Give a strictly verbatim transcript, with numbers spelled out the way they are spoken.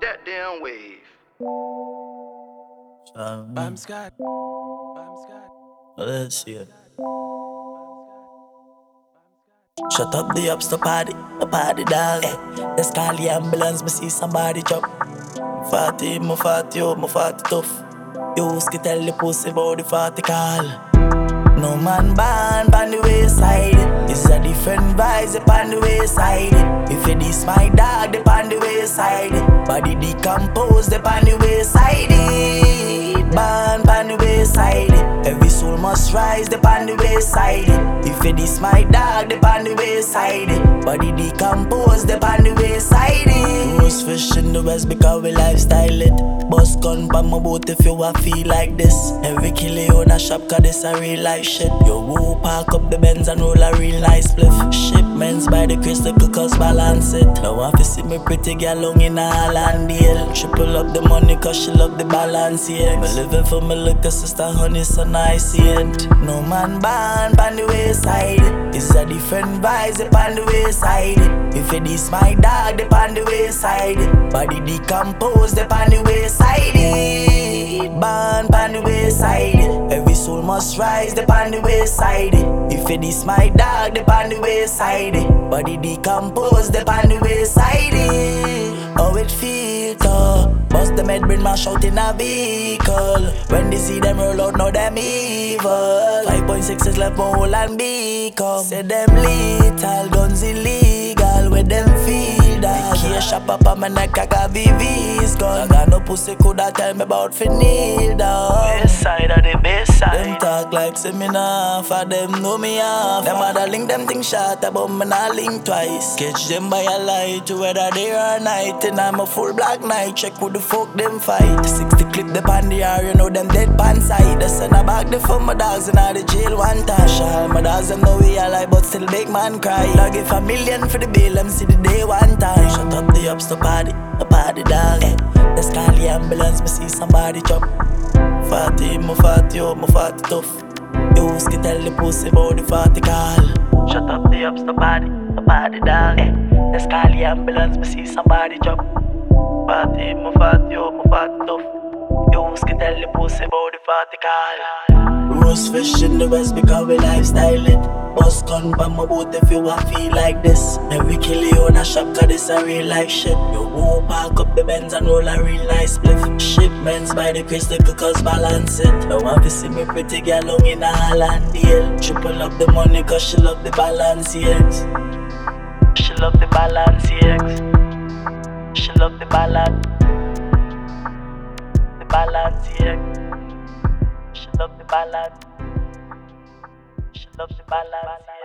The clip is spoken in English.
that damn wave. Um, Bam Scott. Bam Scott. let's see it. Shut up the ups, the party, the party dog. Eh, let's call the ambulance, me see somebody chop. Fatty, my fatty, oh, my fatty tough. You can tell the pussy about the fatty call. No man born on the wayside. It's a different vibes upon the wayside. If it is my dog, they on the wayside. Body decomposed upon the wayside. Born on the wayside. Every soul must rise upon the wayside. If it is my dog, they on the wayside. Body decomposed upon the wayside. Rose fish in the west because we lifestyle it. Bust gun pa my boat if you a feel like this. Every kill you on a shop cause this a real life shit. Yo, woo, park up the Benz and roll a real nice spliff. Shipments by the crystal cause balance it. Now I fi see me pretty girl long in a Hollandia. Triple up the money cause she love the balance, yeah. Me living for me little sister honey so nice, yeah. No man born on the wayside. It's a different vibes upon the wayside. If it is my dog, they on the wayside. Body decomposed upon the wayside. Born on the wayside. Every soul must rise upon the wayside. If it is my dog, they on the wayside. Body decomposed upon the wayside. How it feel to bust the med bring my shout in a vehicle. When they see them roll out, know them evil. Five point six is left my hole and become. Say them lethal, guns illegal. Where them feel that key shop up on my neck, I got V V's gun. I got no pussy coulda tell me about fi kneel down. Best side of the best side. Them talk like seminar, for them know me off. Them other link them thing shot about me not link twice. Catch them by a light, whether day or night. And I'm a full black night, check who the fuck them fight. Sixty clip the pan the air, you know them dead pan side. They send a back the for my dogs in the jail one time. Shall my dogs them know we alive but still big man cry. Dog if a million for the bill, them see the day one time. Shut up the ups, the party, the party dog. Eh, let's call the ambulance, me see somebody chop. Fatty, my fatty, oh, my fatty tough. You can tell the pussy about the fatty call. Shut up the ups, the party, the party dog. Eh, let's call the ambulance, me see somebody chop. Fatty, my fatty, oh, my fatty tough. You can tell the pussy about the fatty call. Rose fish in the west because we lifestyle it. Bust gun pa my boat if you a feel like this. Every kill you on a shop cause this a real life shit. You go park up the Benz and roll a real nice spliff. Shipments by the crystal cause balance it. Now I fi see me pretty girl long in a Hollandia. Triple up the money cause she love the balance, yes. She love the balance, yes. She love the balance. The balance, yes. She love the balance. She loves the balance.